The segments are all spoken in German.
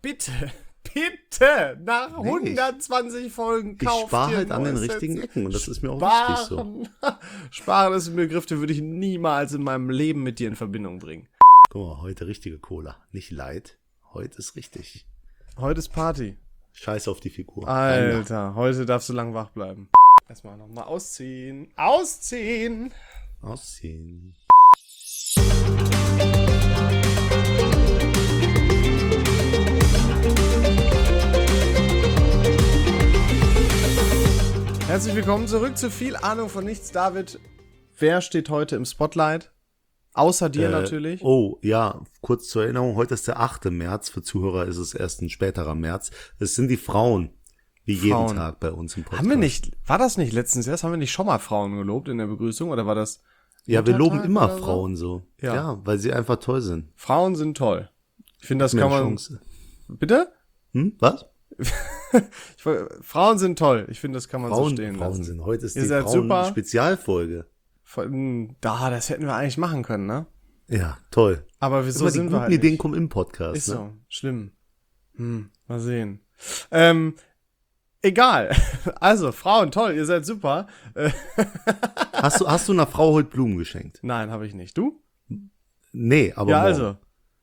bitte, nach 120 Folgen kauft ich spare halt an den richtigen Ecken und das ist mir auch wichtig so. Sparen ist ein Begriff, den würde ich niemals in meinem Leben mit dir in Verbindung bringen. Guck mal, heute richtige Cola, nicht Light. Heute ist richtig. Heute ist Party. Scheiß auf die Figur. Alter, heute darfst du lang wach bleiben. Erstmal nochmal ausziehen. Ausziehen! Herzlich willkommen zurück zu viel Ahnung von nichts. David, wer steht heute im Spotlight? Außer dir natürlich. Oh, ja, kurz zur Erinnerung, heute ist der 8. März. Für Zuhörer ist es erst ein späterer März. Es sind die Frauen, wie jeden Tag bei uns im Podcast. War das nicht letztens erst? Haben wir nicht schon mal Frauen gelobt in der Begrüßung? Oder war das... Ja, wir loben immer Frauen so. Ja, weil sie einfach toll sind. Frauen sind toll. Ich finde, das kann man... Chance. Bitte? Was? Frauen sind toll. Ich finde, das kann man so stehen lassen. Frauen sind. Heute ist Ihr die seid super. Spezialfolge. Das hätten wir eigentlich machen können, ne? Ja, toll. Aber wieso sind wir halt die guten Ideen nicht? kommen im Podcast. Ist so, schlimm. Mal sehen. Egal. Also, Frauen, toll, ihr seid super. Hast du einer Frau heute Blumen geschenkt? Nein, habe ich nicht. Du? Nee, aber ja, morgen.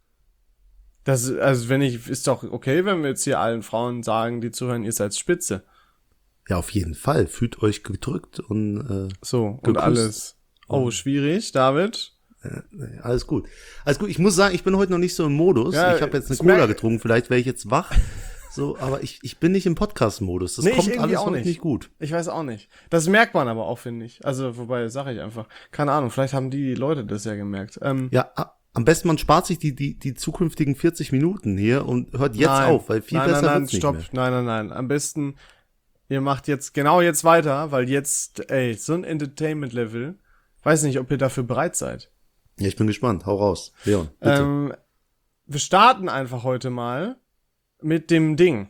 Ist doch okay, wenn wir jetzt hier allen Frauen sagen, die zuhören, ihr seid spitze. Ja, auf jeden Fall. Fühlt euch gedrückt und so, geküsst. Und alles. Oh, schwierig, David. Alles gut. Ich muss sagen, ich bin heute noch nicht so im Modus. Ja, ich habe jetzt eine Cola getrunken, vielleicht wäre ich jetzt wach. So, aber ich bin nicht im Podcast-Modus. Das kommt alles auch heute nicht gut. Ich weiß auch nicht. Das merkt man aber auch, finde ich. Also, wobei, sage ich einfach. Keine Ahnung, vielleicht haben die Leute das ja gemerkt. Ja, am besten man spart sich die zukünftigen 40 Minuten hier und hört jetzt auf, weil viel besser wird's nicht mehr. Nein. Am besten, ihr macht jetzt weiter, weil jetzt, so ein Entertainment-Level, weiß nicht, ob ihr dafür bereit seid. Ja, ich bin gespannt. Hau raus, Leon, bitte. Wir starten einfach heute mal mit dem Ding.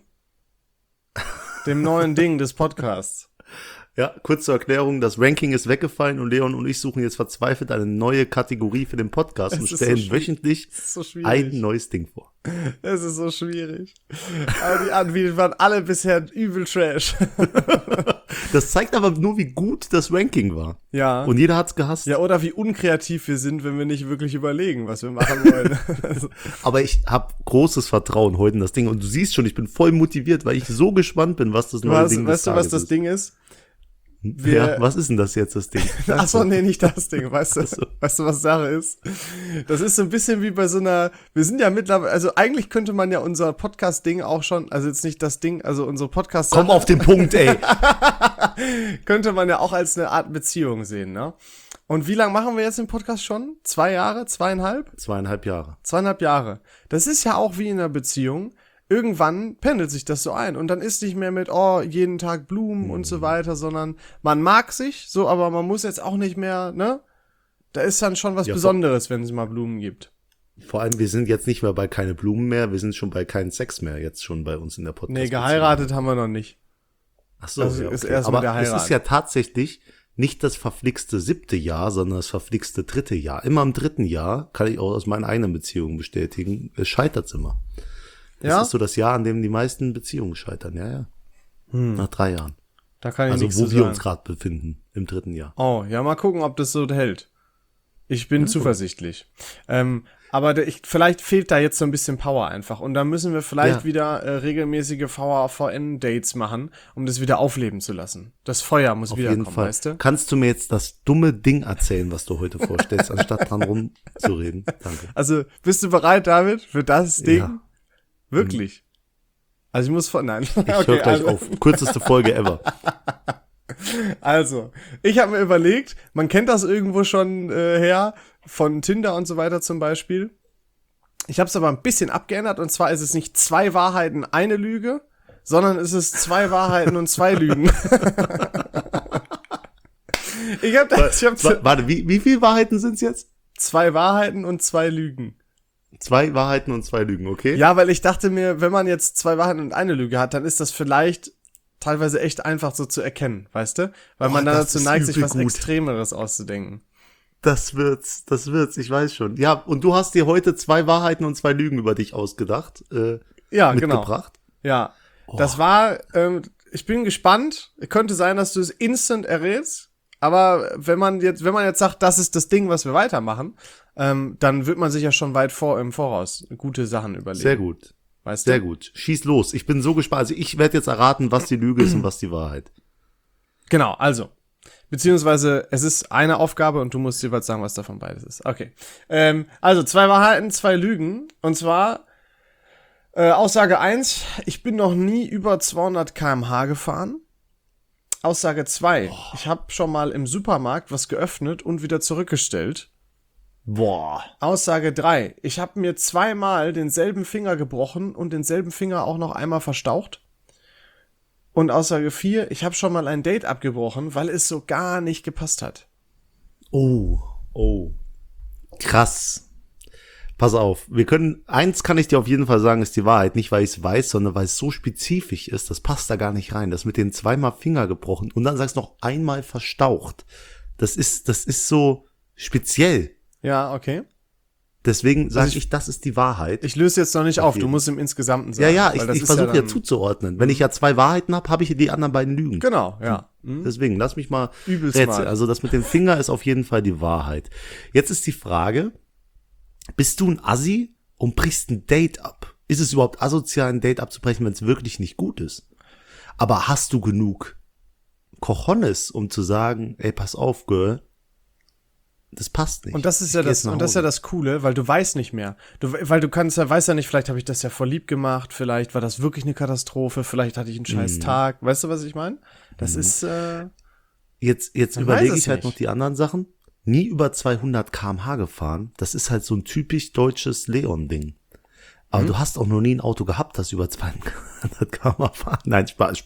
Dem neuen Ding des Podcasts. Ja, kurz zur Erklärung, das Ranking ist weggefallen und Leon und ich suchen jetzt verzweifelt eine neue Kategorie für den Podcast und stellen wöchentlich ein neues Ding vor. Es ist so schwierig. Aber die Anbieter waren alle bisher übel Trash. Das zeigt aber nur, wie gut das Ranking war. Ja. Und jeder hat's gehasst. Ja, oder wie unkreativ wir sind, wenn wir nicht wirklich überlegen, was wir machen wollen. Aber ich habe großes Vertrauen heute in das Ding und du siehst schon, ich bin voll motiviert, weil ich so gespannt bin, was das neue Ding ist. Weißt du, was das Ding ist? Was ist denn das jetzt, das Ding? Achso, nee, nicht das Ding, weißt du, was Sache ist? Das ist so ein bisschen wie bei so einer, wir sind ja mittlerweile, also eigentlich könnte man ja unser Podcast-Ding auch schon, also jetzt nicht das Ding, also unsere Podcast- Komm auf den Punkt, ey! Könnte man ja auch als eine Art Beziehung sehen, ne? Und wie lange machen wir jetzt den Podcast schon? 2 Jahre? 2,5? 2,5 Jahre. 2,5 Jahre. Das ist ja auch wie in einer Beziehung. Irgendwann pendelt sich das so ein und dann ist nicht mehr mit, jeden Tag Blumen und so weiter, sondern man mag sich so, aber man muss jetzt auch nicht mehr, ne? Da ist dann schon was Besonderes, wenn es mal Blumen gibt. Vor allem, wir sind jetzt nicht mehr bei keine Blumen mehr, wir sind schon bei keinen Sex mehr, jetzt schon bei uns in der Podcast. Nee, geheiratet haben wir noch nicht. Ach so, das ist erst aber mit der Heirat. Es ist ja tatsächlich nicht das verflixte 7. Jahr, sondern das verflixte 3. Jahr. Immer im 3. Jahr, kann ich auch aus meinen eigenen Beziehungen bestätigen, es scheitert's immer. Das ist so das Jahr, an dem die meisten Beziehungen scheitern, ja. Nach 3 Jahren. Da kann ich also nichts wo zu wir sagen. uns gerade befinden, im 3. Jahr. Oh, ja, mal gucken, ob das so hält. Ich bin zuversichtlich. Aber vielleicht fehlt da jetzt so ein bisschen Power einfach. Und da müssen wir vielleicht wieder regelmäßige VAVN-Dates machen, um das wieder aufleben zu lassen. Das Feuer muss wiederkommen, weißt du? Kannst du mir jetzt das dumme Ding erzählen, was du heute vorstellst, anstatt dran rumzureden? Danke. Also, bist du bereit, David, für das Ding? Ja. Wirklich? Also ich muss nein. Ich höre gleich auf. Kürzeste Folge ever. Also, ich habe mir überlegt, man kennt das irgendwo schon her, von Tinder und so weiter zum Beispiel. Ich habe es aber ein bisschen abgeändert und zwar ist es nicht 2 Wahrheiten, eine Lüge, sondern es ist 2 Wahrheiten und 2 Lügen. Warte, wie viele Wahrheiten sind's jetzt? 2 Wahrheiten und 2 Lügen. 2 Wahrheiten und 2 Lügen, okay? Ja, weil ich dachte mir, wenn man jetzt 2 Wahrheiten und eine Lüge hat, dann ist das vielleicht teilweise echt einfach so zu erkennen, weißt du? Weil man dann dazu neigt, sich was Extremeres auszudenken. Das wird's, ich weiß schon. Ja, und du hast dir heute 2 Wahrheiten und 2 Lügen über dich ausgedacht. Ja, genau. mitgebracht? Ja, das war, ich bin gespannt. Könnte sein, dass du es instant errätst. Aber wenn man jetzt sagt, das ist das Ding, was wir weitermachen, dann wird man sich ja schon weit im Voraus gute Sachen überlegen. Sehr gut. Weißt du? Sehr gut. Schieß los. Ich bin so gespannt. Also ich werde jetzt erraten, was die Lüge ist und was die Wahrheit. Genau, also. Beziehungsweise, es ist eine Aufgabe und du musst jeweils sagen, was davon beides ist. Okay. Also, 2 Wahrheiten, 2 Lügen. Und zwar, Aussage 1, ich bin noch nie über 200 km/h gefahren. Aussage 2, ich habe schon mal im Supermarkt was geöffnet und wieder zurückgestellt. Boah. Aussage 3, ich habe mir 2-mal denselben Finger gebrochen und denselben Finger auch noch einmal verstaucht. Und Aussage 4, ich habe schon mal ein Date abgebrochen, weil es so gar nicht gepasst hat. Oh. Krass. Pass auf, eins kann ich dir auf jeden Fall sagen, ist die Wahrheit. Nicht, weil ich es weiß, sondern weil es so spezifisch ist, das passt da gar nicht rein. Das mit den 2-mal Finger gebrochen und dann sagst du noch einmal verstaucht. Das ist so speziell. Ja, okay. Deswegen sage ich, das ist die Wahrheit. Ich löse jetzt noch nicht auf, du musst im Insgesamten sagen. Ja, ich versuche ja zuzuordnen. Wenn ich ja 2 Wahrheiten habe ich die anderen beiden Lügen. Genau, ja. Deswegen, lass mich mal Übelst rätseln. mal. Also das mit dem Finger ist auf jeden Fall die Wahrheit. Jetzt ist die Frage, bist du ein Assi und brichst ein Date ab? Ist es überhaupt asozial, ein Date abzubrechen, wenn es wirklich nicht gut ist? Aber hast du genug Cojones, um zu sagen, ey, pass auf, Girl, das passt nicht. Und das ist ja das Coole, weil du weißt nicht mehr. Weißt ja nicht, vielleicht habe ich das ja voll lieb gemacht, vielleicht war das wirklich eine Katastrophe, vielleicht hatte ich einen scheiß Tag. Weißt du, was ich meine? Das ist, Jetzt überlege ich halt noch die anderen Sachen. Nie über 200 km/h gefahren. Das ist halt so ein typisch deutsches Leon-Ding. Aber du hast auch noch nie ein Auto gehabt, das über 200 km/h fährt. Nein, Spaß.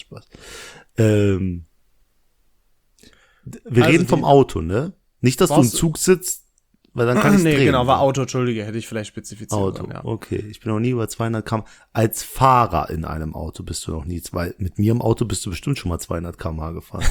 Wir reden vom Auto, ne? Nicht, dass du im Zug sitzt, weil dann kann ich drehen. Nee, genau, war Auto, Entschuldige, hätte ich vielleicht spezifiziert. Auto, ja. Okay. Ich bin noch nie über 200 km. Als Fahrer in einem Auto bist du noch nie. Mit mir im Auto bist du bestimmt schon mal 200 km/h gefahren.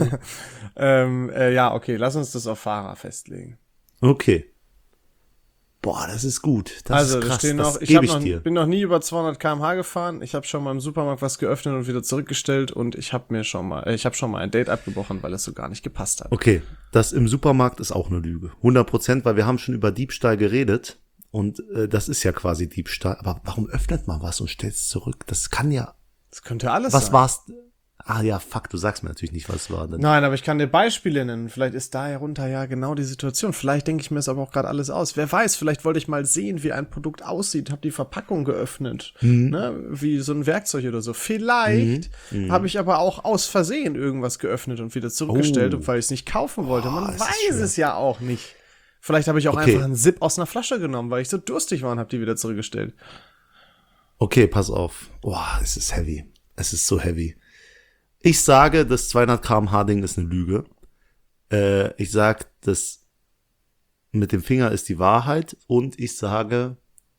Ja, okay, lass uns das auf Fahrer festlegen. Okay. Boah, das ist gut. Das ist krass. Bin noch nie über 200 km/h gefahren. Ich habe schon mal im Supermarkt was geöffnet und wieder zurückgestellt und ich habe schon mal ein Date abgebrochen, weil es so gar nicht gepasst hat. Okay, das im Supermarkt ist auch eine Lüge. 100%, weil wir haben schon über Diebstahl geredet und das ist ja quasi Diebstahl. Aber warum öffnet man was und stellt es zurück? Das könnte alles sein. Was war's? Ah ja, fuck, du sagst mir natürlich nicht, was es war. Denn. Nein, aber ich kann dir Beispiele nennen. Vielleicht ist da herunter ja genau die Situation. Vielleicht denke ich mir es aber auch gerade alles aus. Wer weiß, vielleicht wollte ich mal sehen, wie ein Produkt aussieht. Habe die Verpackung geöffnet. Ne? Wie so ein Werkzeug oder so. Vielleicht habe ich aber auch aus Versehen irgendwas geöffnet und wieder zurückgestellt, weil ich es nicht kaufen wollte. Man weiß es ja auch nicht. Vielleicht habe ich auch einfach einen Sip aus einer Flasche genommen, weil ich so durstig war und habe die wieder zurückgestellt. Okay, pass auf. Boah, es ist heavy. Es ist so heavy. Ich sage, das 200 km/h Ding ist eine Lüge. Ich sage, das mit dem Finger ist die Wahrheit. Und ich sage,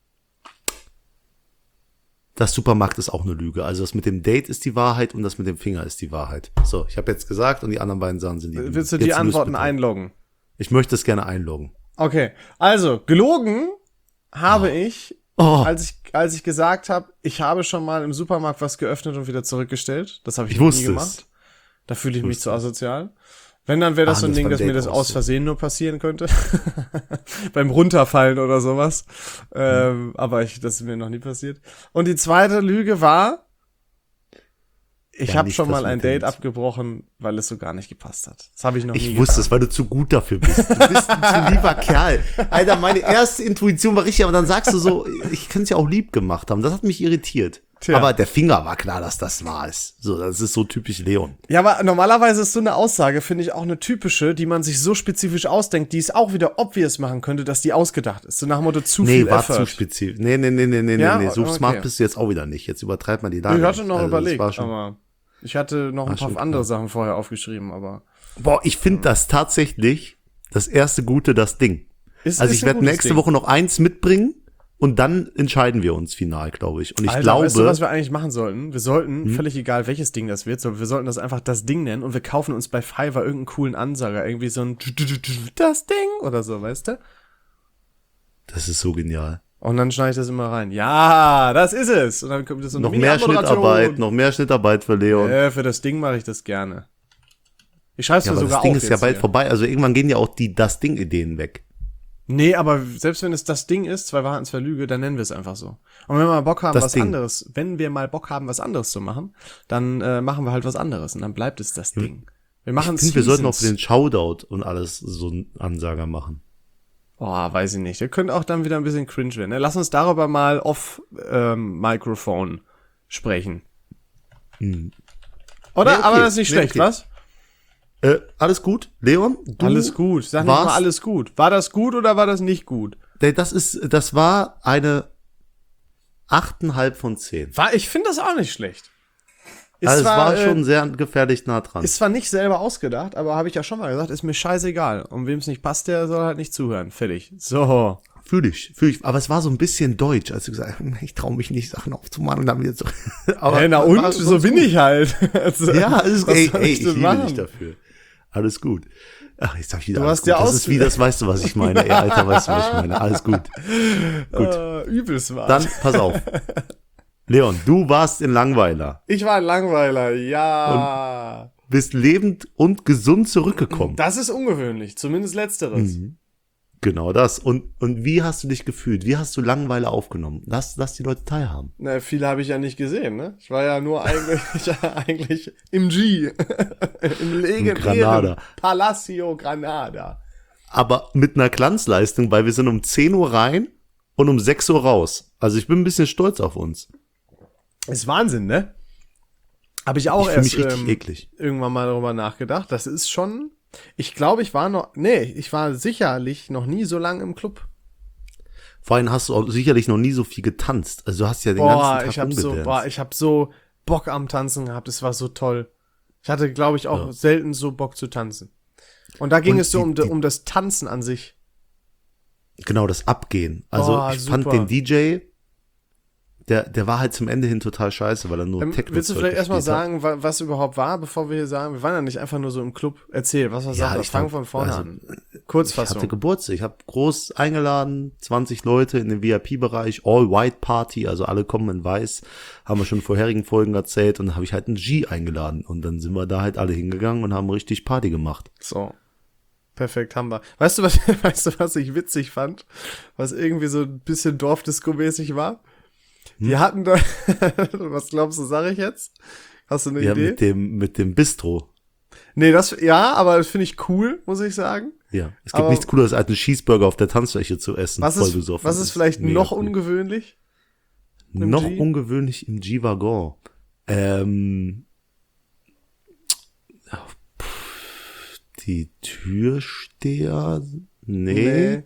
das Supermarkt ist auch eine Lüge. Also das mit dem Date ist die Wahrheit und das mit dem Finger ist die Wahrheit. So, ich habe jetzt gesagt und die anderen beiden Sachen sind die Lüge. Willst du die Antworten einloggen? Ich möchte es gerne einloggen. Okay, also gelogen habe ich... Als ich gesagt habe, ich habe schon mal im Supermarkt was geöffnet und wieder zurückgestellt. Das habe ich nie gemacht. Da fühle ich mich zu asozial. Wenn, dann wäre das so ein Ding, dass mir das aus Versehen nur passieren könnte. Beim Runterfallen oder sowas. Aber das ist mir noch nie passiert. Und die zweite Lüge war, ich habe schon mal ein Date abgebrochen, weil es so gar nicht gepasst hat. Das habe ich noch nie Ich wusste es, weil du zu gut dafür bist. Du bist ein zu lieber Kerl. Alter, meine erste Intuition war richtig, aber dann sagst du so, ich könnte es ja auch lieb gemacht haben. Das hat mich irritiert. Tja. Aber der Finger war klar, dass das wahr ist. So, das ist so typisch Leon. Ja, aber normalerweise ist so eine Aussage, finde ich, auch eine typische, die man sich so spezifisch ausdenkt, die es auch wieder obvious machen könnte, dass die ausgedacht ist. So nach dem Motto zu viel Effort. Nee, war zu spezifisch. Nee. So smart bist du jetzt auch wieder nicht. Jetzt übertreibt man die Lage. Ich hatte noch überlegt, aber ich hatte noch ein paar andere Sachen vorher aufgeschrieben, aber. Boah, ich finde das tatsächlich das erste Gute, das Ding. Ich werde nächste Woche noch eins mitbringen und dann entscheiden wir uns final, glaube ich. Und ich glaube. Weißt du, was wir eigentlich machen sollten? Wir sollten, völlig egal welches Ding das wird, wir sollten das einfach das Ding nennen und wir kaufen uns bei Fiverr irgendeinen coolen Ansager. Irgendwie so ein das Ding oder so, weißt du? Das ist so genial. Und dann schneide ich das immer rein. Ja, das ist es. Und dann kommt das so eine noch mehr Schnittarbeit für Leon. Für das Ding mache ich das gerne. Ich schreibe es mir sogar auf. Das Ding ist ja bald vorbei. Also irgendwann gehen ja auch die Das-Ding-Ideen weg. Nee, aber selbst wenn es das Ding ist, 2 Wahrheiten, 2 Lüge, dann nennen wir es einfach so. Und wenn wir mal Bock haben, was anderes zu machen, dann machen wir halt was anderes und dann bleibt es das Ding. Wir sollten auch für den Shoutout und alles so einen Ansager machen. Oh, weiß ich nicht. Der könnte auch dann wieder ein bisschen cringe werden. Lass uns darüber mal off Mikrofon sprechen. Oder? Nee, okay. Aber das ist nicht schlecht, okay. Was? Alles gut, Leon? Alles gut. Sag nicht mal alles gut. War das gut oder war das nicht gut? Das war eine 8,5 von 10. Ich finde das auch nicht schlecht. Es war schon sehr gefährlich nah dran. Ist zwar nicht selber ausgedacht, aber habe ich ja schon mal gesagt, ist mir scheißegal. Und wem es nicht passt, der soll halt nicht zuhören. Fertig. So. Fühl ich. Aber es war so ein bisschen deutsch, als du gesagt hast, ich traue mich nicht, Sachen aufzumachen und dann wieder so. Aber so bin ich halt. Also, ja, ich liebe dich dafür. Alles gut. Ach, jetzt sag ich wieder du alles hast gut. Ja Das ist wie, das weißt du, was ich meine. Ey, Alter, weißt du, was ich meine. Alles gut. Gut. Übelst war. Dann, pass auf. Leon, du warst in Langweiler. Ich war ein Langweiler, ja. Und bist lebend und gesund zurückgekommen. Das ist ungewöhnlich, zumindest letzteres. Genau das. Und wie hast du dich gefühlt? Wie hast du Langweiler aufgenommen? Lass die Leute teilhaben. Na, viele habe ich ja nicht gesehen, ne? Ich war ja nur eigentlich im G. Im legendären Palacio Granada. Aber mit einer Glanzleistung, weil wir sind um 10 Uhr rein und um 6 Uhr raus. Also ich bin ein bisschen stolz auf uns. Ist Wahnsinn, ne? Habe ich auch erst eklig. Irgendwann mal darüber nachgedacht. Das ist schon... Ich glaube, ich war sicherlich noch nie so lange im Club. Vor allem hast du auch sicherlich noch nie so viel getanzt. Also du hast ja den ganzen Tag umgedanced. Ich habe so Bock am Tanzen gehabt. Es war so toll. Ich hatte, glaube ich, auch selten so Bock zu tanzen. Und da ging es so um das Tanzen an sich. Genau, das Abgehen. Also ich fand den DJ, der war halt zum Ende hin total scheiße, weil er nur Techno. Willst du vielleicht erstmal sagen, was überhaupt war, bevor wir hier sagen, wir waren ja nicht einfach nur so im Club. Erzähl, was war Sache? Ich fange von vorne an. Kurzfassung. Ich hatte Geburtstag, ich habe groß eingeladen, 20 Leute in den VIP-Bereich, All-White-Party, also alle kommen in weiß, haben wir schon in vorherigen Folgen erzählt und dann habe ich halt einen G eingeladen und dann sind wir da halt alle hingegangen und haben richtig Party gemacht. So. Perfekt, haben wir. Weißt du, was ich witzig fand? Was irgendwie so ein bisschen Dorfdisco-mäßig war? Die hatten da, was glaubst du, sag ich jetzt? Hast du eine Idee? Mit dem Bistro. Nee, aber das finde ich cool, muss ich sagen. Ja, es gibt nichts Cooleres, als einen Cheeseburger auf der Tanzfläche zu essen. Was ist vielleicht noch ungewöhnlich? Noch ungewöhnlich im G-Waggon. Die Türsteher? Nee.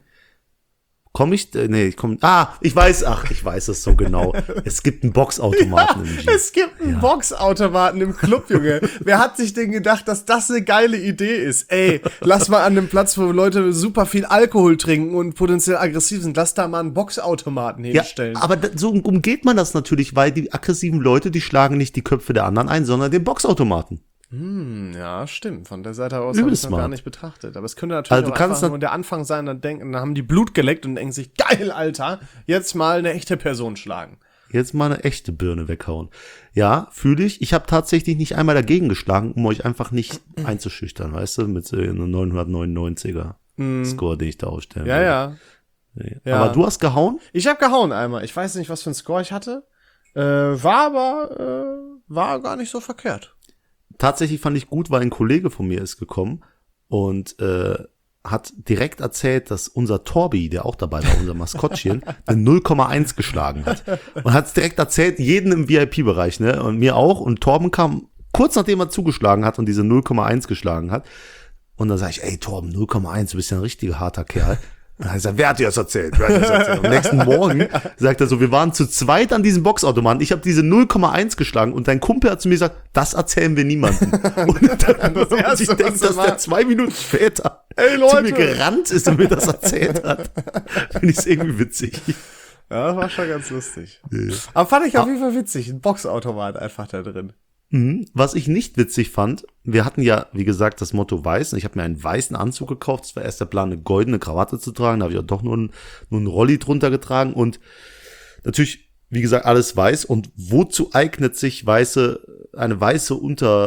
Ich weiß es so genau. Es gibt einen Boxautomaten im G. Es gibt einen Boxautomaten im Club, Junge. Wer hat sich denn gedacht, dass das eine geile Idee ist? Ey, lass mal an einem Platz, wo Leute super viel Alkohol trinken und potenziell aggressiv sind, lass da mal einen Boxautomaten hinstellen. Ja, aber so umgeht man das natürlich, weil die aggressiven Leute, die schlagen nicht die Köpfe der anderen ein, sondern den Boxautomaten. Ja, stimmt. Von der Seite aus habe ich es noch gar nicht betrachtet. Aber es könnte natürlich also auch einfach nur der Anfang sein, dann haben die Blut geleckt und denken sich, geil, Alter, jetzt mal eine echte Person schlagen. Jetzt mal eine echte Birne weghauen. Ja, fühle ich. Ich habe tatsächlich nicht einmal dagegen geschlagen, um euch einfach nicht einzuschüchtern, weißt du, mit einem 999er Score, den ich da aufstellen will. Ja. Aber du hast gehauen? Ich habe gehauen einmal. Ich weiß nicht, was für ein Score ich hatte. War gar nicht so verkehrt. Tatsächlich fand ich gut, weil ein Kollege von mir ist gekommen und hat direkt erzählt, dass unser Torbi, der auch dabei war, unser Maskottchen, eine 0,1 geschlagen hat. Und hat es direkt erzählt, jeden im VIP-Bereich, ne? Und mir auch. Und Torben kam kurz nachdem er zugeschlagen hat und diese 0,1 geschlagen hat. Und dann sage ich, ey Torben, 0,1, du bist ja ein richtiger harter Kerl. Und dann hat er gesagt, wer hat dir das erzählt? Und am nächsten Morgen sagt er so, wir waren zu zweit an diesem Boxautomaten. Ich habe diese 0,1 geschlagen und dein Kumpel hat zu mir gesagt, das erzählen wir niemandem. Und dann muss ich denken, dass der 2 Minuten später zu mir gerannt ist und mir das erzählt hat. Finde ich es irgendwie witzig. Ja, das war schon ganz lustig. Aber fand ich auf jeden Fall witzig. Ein Boxautomat einfach da drin. Was ich nicht witzig fand, wir hatten ja, wie gesagt, das Motto weiß. Und ich habe mir einen weißen Anzug gekauft. Es war erst der Plan, eine goldene Krawatte zu tragen. Da habe ich auch doch nur einen Rolli drunter getragen. Und natürlich, wie gesagt, alles weiß. Und wozu eignet sich eine weiße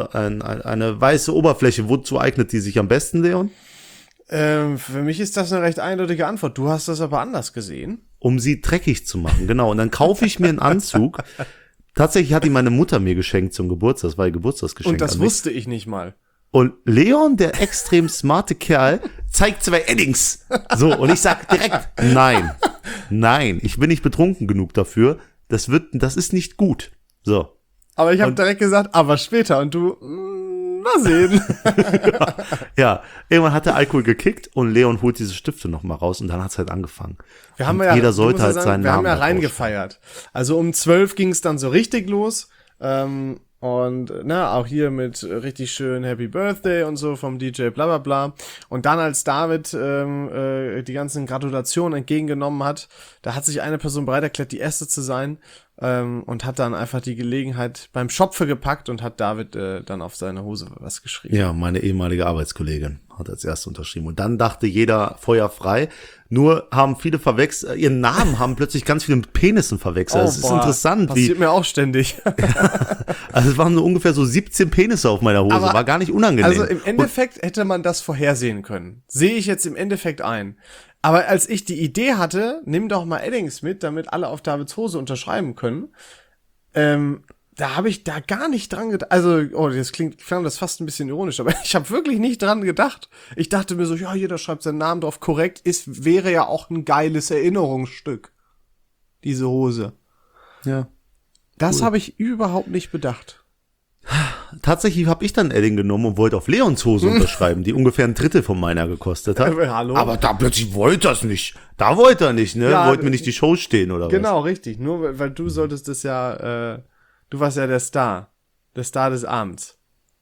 Oberfläche, wozu eignet die sich am besten, Leon? Für mich ist das eine recht eindeutige Antwort. Du hast das aber anders gesehen. Um sie dreckig zu machen, genau. Und dann kaufe ich mir einen Anzug. Tatsächlich hat ihn meine Mutter mir geschenkt zum Geburtstag. Das war ihr Geburtstagsgeschenk. Und das wusste ich nicht mal. Und Leon, der extrem smarte Kerl, zeigt 2 Eddings. So, und ich sag direkt, nein, ich bin nicht betrunken genug dafür. Das ist nicht gut. So. Aber ich habe direkt gesagt, aber später. Und du, mal sehen. Ja, irgendwann hat der Alkohol gekickt und Leon holt diese Stifte nochmal raus und dann hat's halt angefangen. Jeder sollte halt seinen Namen. Wir haben ja reingefeiert. Also um 12 ging es dann so richtig los. Und auch hier mit richtig schön Happy Birthday und so vom DJ bla bla bla. Und dann als David die ganzen Gratulationen entgegengenommen hat, da hat sich eine Person bereit erklärt, die erste zu sein, und hat dann einfach die Gelegenheit beim Schopfe gepackt und hat David dann auf seine Hose was geschrieben. Ja, meine ehemalige Arbeitskollegin hat als erste unterschrieben. Und dann dachte jeder Feuer frei. Nur haben viele ihren Namen haben plötzlich ganz viele mit Penissen verwechselt. Das ist interessant. Passiert mir auch ständig. Also es waren so ungefähr so 17 Penisse auf meiner Hose. War gar nicht unangenehm. Also im Endeffekt hätte man das vorhersehen können. Sehe ich jetzt im Endeffekt ein. Aber als ich die Idee hatte, nimm doch mal Eddings mit, damit alle auf Davids Hose unterschreiben können, da habe ich da gar nicht dran gedacht. Also, das klang das fast ein bisschen ironisch, aber ich habe wirklich nicht dran gedacht. Ich dachte mir so, ja, jeder schreibt seinen Namen drauf, korrekt, wäre ja auch ein geiles Erinnerungsstück, diese Hose. Ja. Das habe ich überhaupt nicht bedacht. Tatsächlich habe ich dann Edding genommen und wollte auf Leons Hose unterschreiben, die ungefähr ein Drittel von meiner gekostet hat. Hallo? Aber da plötzlich wollte er es nicht. Da wollte er nicht, ne? Ja, wollte mir nicht die Show stehen oder genau, richtig. Nur weil du solltest das ja, du warst ja der Star des Abends.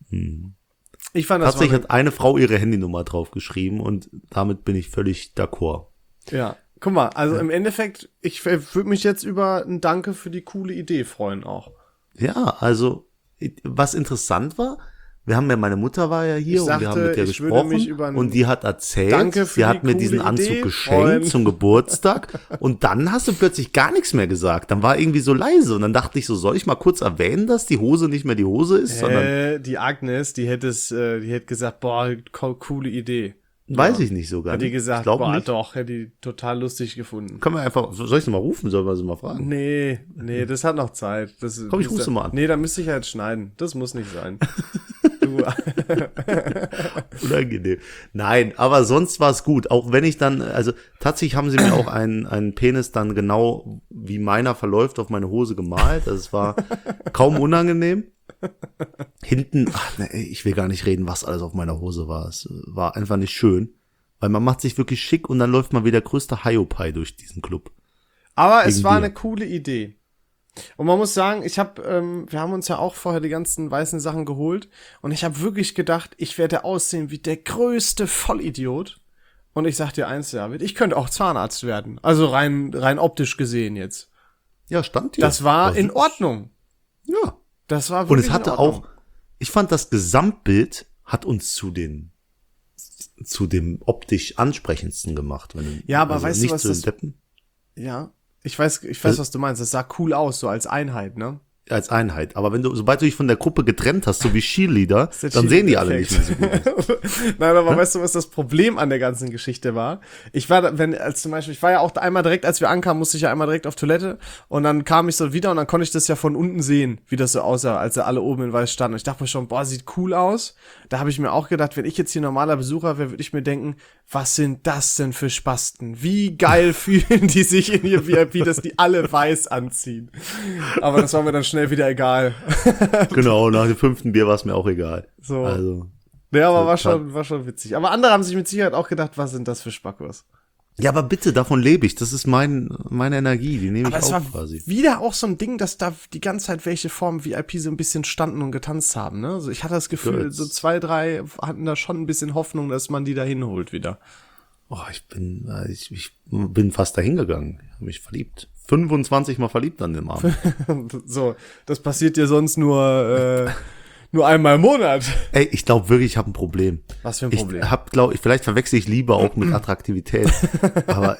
Ich fand das tatsächlich hat eine Frau ihre Handynummer draufgeschrieben und damit bin ich völlig d'accord. Ja, guck mal, also im Endeffekt, ich würde mich jetzt über ein Danke für die coole Idee freuen auch. Ja, also was interessant war, meine Mutter war ja hier und wir haben mit ihr gesprochen und die hat erzählt, sie hat mir diesen Anzug geschenkt zum Geburtstag und dann hast du plötzlich gar nichts mehr gesagt. Dann war irgendwie so leise und dann dachte ich so, soll ich mal kurz erwähnen, dass die Hose nicht mehr die Hose ist? Sondern die Agnes, die hätte gesagt, boah, coole Idee. Weiß ich nicht so gar nicht. Hat die gesagt, boah, doch, hätte die total lustig gefunden. Können wir einfach, soll ich sie mal rufen, sollen wir sie mal fragen? Nee, das hat noch Zeit. Komm, ich ruf sie mal an. Nee, da müsste ich halt schneiden. Das muss nicht sein. Unangenehm. Nein, aber sonst war es gut. Auch wenn ich dann, also tatsächlich haben sie mir auch einen Penis dann genau wie meiner verläuft auf meine Hose gemalt. Also es war kaum unangenehm. Hinten, ich will gar nicht reden, was alles auf meiner Hose war. Es war einfach nicht schön, weil man macht sich wirklich schick und dann läuft man wie der größte Hiopai durch diesen Club. Aber es war eine coole Idee. Und man muss sagen, wir haben uns ja auch vorher die ganzen weißen Sachen geholt und ich habe wirklich gedacht, ich werde aussehen wie der größte Vollidiot. Und ich sag dir eins, David, ich könnte auch Zahnarzt werden. Also rein optisch gesehen jetzt. Ja, stand hier. Das war in Ordnung. Ja. Das war wirklich und es hatte auch, ich fand das Gesamtbild hat uns zu dem optisch ansprechendsten gemacht. Ja, aber weißt du, was das... Ja, ich weiß, was du meinst. Das sah cool aus, so als Einheit, ne? Als Einheit. Aber sobald du dich von der Gruppe getrennt hast, so wie Cheerleader, dann sehen die alle nicht mehr so gut aus. Nein, aber weißt du, was das Problem an der ganzen Geschichte war? Ich war ja auch einmal direkt, als wir ankamen, musste ich ja einmal direkt auf Toilette und dann kam ich so wieder und dann konnte ich das ja von unten sehen, wie das so aussah, als sie alle oben in weiß standen. Und ich dachte mir schon, boah, sieht cool aus. Da habe ich mir auch gedacht, wenn ich jetzt hier normaler Besucher wäre, würde ich mir denken, was sind das denn für Spasten? Wie geil fühlen die sich in ihr VIP, dass die alle weiß anziehen. Aber das war mir dann schnell wieder egal. Genau, nach dem 5. Bier war es mir auch egal. So. Also. Ja, aber war schon witzig. Aber andere haben sich mit Sicherheit auch gedacht, was sind das für Spackos? Ja, aber bitte, davon lebe ich. Das ist meine Energie, die nehme ich auch war quasi. Wieder auch so ein Ding, dass da die ganze Zeit welche vorm VIP so ein bisschen standen und getanzt haben, ne? Also ich hatte das Gefühl, so 2, 3 hatten da schon ein bisschen Hoffnung, dass man die da hinholt wieder. Ich bin fast dahin gegangen. Ich habe mich verliebt. 25 Mal verliebt an dem Abend. So, das passiert dir sonst nur einmal im Monat. Ey, ich glaube wirklich, ich habe ein Problem. Was für ein Problem? Vielleicht verwechsel ich Liebe auch mit Attraktivität. Aber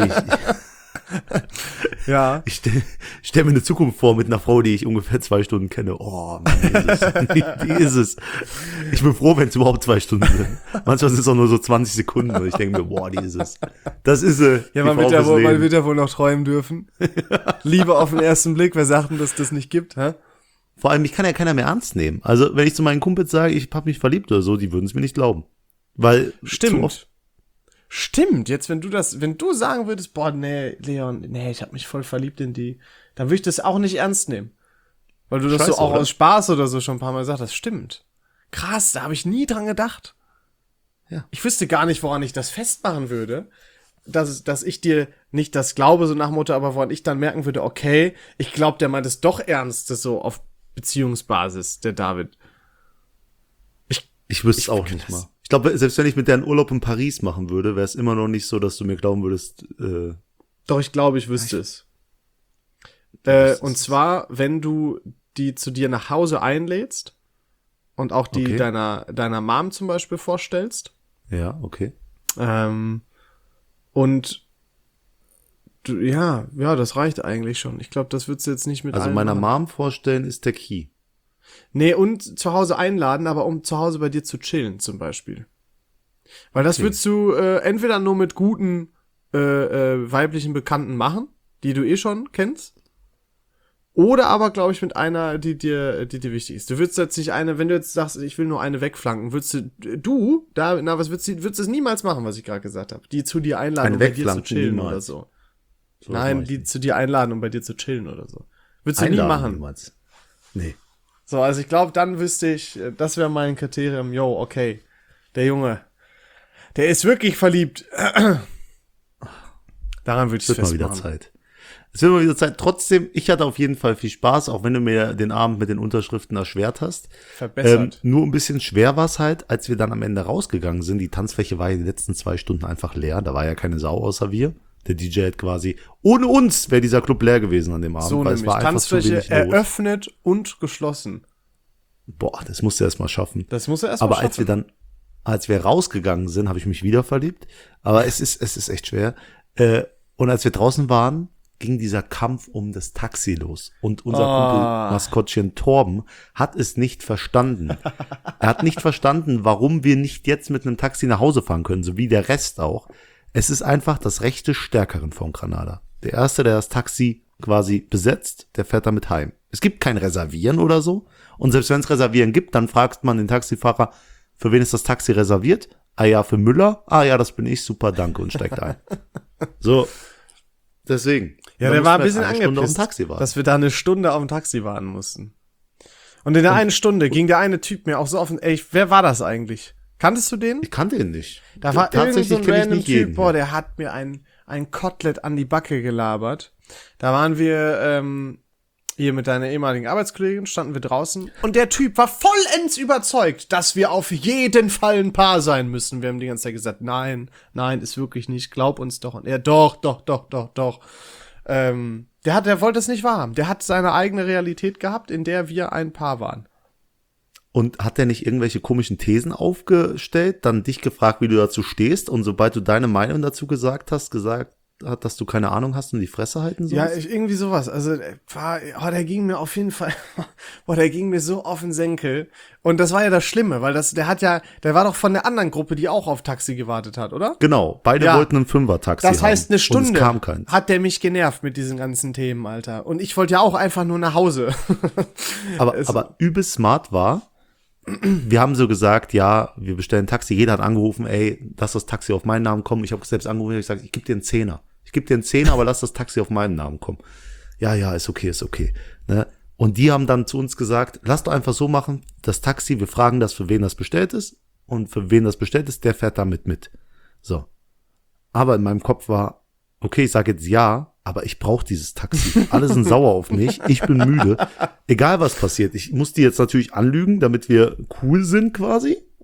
ja. Ich stell mir eine Zukunft vor mit einer Frau, die ich ungefähr 2 Stunden kenne. Oh, Mann, wie ist es? Ich bin froh, wenn es überhaupt 2 Stunden sind. Manchmal sind es auch nur so 20 Sekunden und ich denke mir, boah, die ist es. Das ist sie. Ja, man wird ja wohl noch träumen dürfen. Liebe auf den ersten Blick, wer sagt denn, dass das nicht gibt, hä? Vor allem, mich kann ja keiner mehr ernst nehmen. Also, wenn ich zu meinen Kumpels sage, ich habe mich verliebt oder so, die würden es mir nicht glauben. Weil Stimmt, jetzt wenn du sagen würdest, boah, nee, Leon, nee, ich habe mich voll verliebt in die, dann würde ich das auch nicht ernst nehmen. Weil du das so auch aus Spaß oder so schon ein paar Mal gesagt hast, stimmt. Krass, da habe ich nie dran gedacht. Ja. Ich wüsste gar nicht, woran ich das festmachen würde, dass ich dir nicht das glaube, so nach dem Motto, aber woran ich dann merken würde, okay, ich glaube, der meint es doch ernst, das so auf Beziehungsbasis, der David. Ich wüsste es auch nicht mal. Ich glaube, selbst wenn ich mit der einen Urlaub in Paris machen würde, wäre es immer noch nicht so, dass du mir glauben würdest. Doch, ich glaube, ich wüsste es. Und zwar, wenn du die zu dir nach Hause einlädst und auch die deiner Mom zum Beispiel vorstellst. Ja, okay. Und du, ja, das reicht eigentlich schon. Ich glaube, das würdest du jetzt nicht mit Also meiner Mom vorstellen ist der Key. Nee, und zu Hause einladen, aber um zu Hause bei dir zu chillen zum Beispiel. Weil das würdest du entweder nur mit guten weiblichen Bekannten machen, die du eh schon kennst, oder aber, glaube ich, mit einer, die dir wichtig ist. Du würdest jetzt nicht wenn du jetzt sagst, ich will nur eine wegflanken, würdest du es niemals machen, was ich gerade gesagt habe. Die zu dir einladen, um bei dir zu chillen oder so. Nein, die zu dir einladen, um bei dir zu chillen oder so. Würdest du nie machen. Niemals. Nee. So, also ich glaube, dann wüsste ich, das wäre mein Kriterium, okay, der Junge, der ist wirklich verliebt. Daran würde ich es festmachen. Es wird mal wieder Zeit. Trotzdem, ich hatte auf jeden Fall viel Spaß, auch wenn du mir den Abend mit den Unterschriften erschwert hast. Verbessert. Nur ein bisschen schwer war es halt, als wir dann am Ende rausgegangen sind. Die Tanzfläche war ja die letzten 2 Stunden einfach leer. Da war ja keine Sau außer wir. Der DJ hat quasi, ohne uns wäre dieser Club leer gewesen an dem Abend. So weil nämlich, es war Tanzfläche eröffnet und geschlossen. Boah, das musst du erst mal schaffen. Aber als wir rausgegangen sind, habe ich mich wieder verliebt. Aber es ist echt schwer. Und als wir draußen waren, ging dieser Kampf um das Taxi los. Und unser Kumpel Maskottchen Torben hat es nicht verstanden. Er hat nicht verstanden, warum wir nicht jetzt mit einem Taxi nach Hause fahren können, so wie der Rest auch. Es ist einfach das Recht des Stärkeren von Granada. Der Erste, der das Taxi quasi besetzt, der fährt damit heim. Es gibt kein Reservieren oder so. Und selbst wenn es Reservieren gibt, dann fragt man den Taxifahrer, für wen ist das Taxi reserviert? Ah ja, für Müller? Ah ja, das bin ich, super, danke, und steigt ein. So, deswegen. Ja, der war ein bisschen angepisst, dass wir da eine Stunde auf dem Taxi warten mussten. Und in der einen Stunde ging der eine Typ mir auch so offen, wer war das eigentlich? Kanntest du den? Ich kannte ihn nicht. Da war tatsächlich so ein random Typ, boah, der hat mir ein Kotelett an die Backe gelabert. Da waren wir hier mit deiner ehemaligen Arbeitskollegin, standen wir draußen und der Typ war vollends überzeugt, dass wir auf jeden Fall ein Paar sein müssen. Wir haben die ganze Zeit gesagt, nein, ist wirklich nicht, glaub uns doch. Und er, doch. Der wollte es nicht wahrhaben. Der hat seine eigene Realität gehabt, in der wir ein Paar waren. Und hat der nicht irgendwelche komischen Thesen aufgestellt, dann dich gefragt, wie du dazu stehst, und sobald du deine Meinung dazu gesagt hat, dass du keine Ahnung hast und die Fresse halten sollst? Ja, irgendwie sowas. Also, der ging mir auf jeden Fall, der ging mir so auf den Senkel. Und das war ja das Schlimme, weil der war doch von der anderen Gruppe, die auch auf Taxi gewartet hat, oder? Genau, beide wollten ein Fünfer-Taxi haben. Das heißt, eine Stunde und es kam keins. Hat der mich genervt mit diesen ganzen Themen, Alter. Und ich wollte ja auch einfach nur nach Hause. aber übel smart war, wir haben so gesagt, ja, wir bestellen ein Taxi. Jeder hat angerufen, ey, lass das Taxi auf meinen Namen kommen. Ich habe selbst angerufen, ich gesagt, ich gebe dir einen Zehner. Aber lass das Taxi auf meinen Namen kommen. Ja, ist okay. Ne? Und die haben dann zu uns gesagt, lass doch einfach so machen, das Taxi, wir fragen das, für wen das bestellt ist. Und für wen das bestellt ist, der fährt damit mit. So. Aber in meinem Kopf war, okay, ich sage jetzt ja, aber ich brauche dieses Taxi. Alle sind sauer auf mich. Ich bin müde. Egal was passiert. Ich muss die jetzt natürlich anlügen, damit wir cool sind quasi.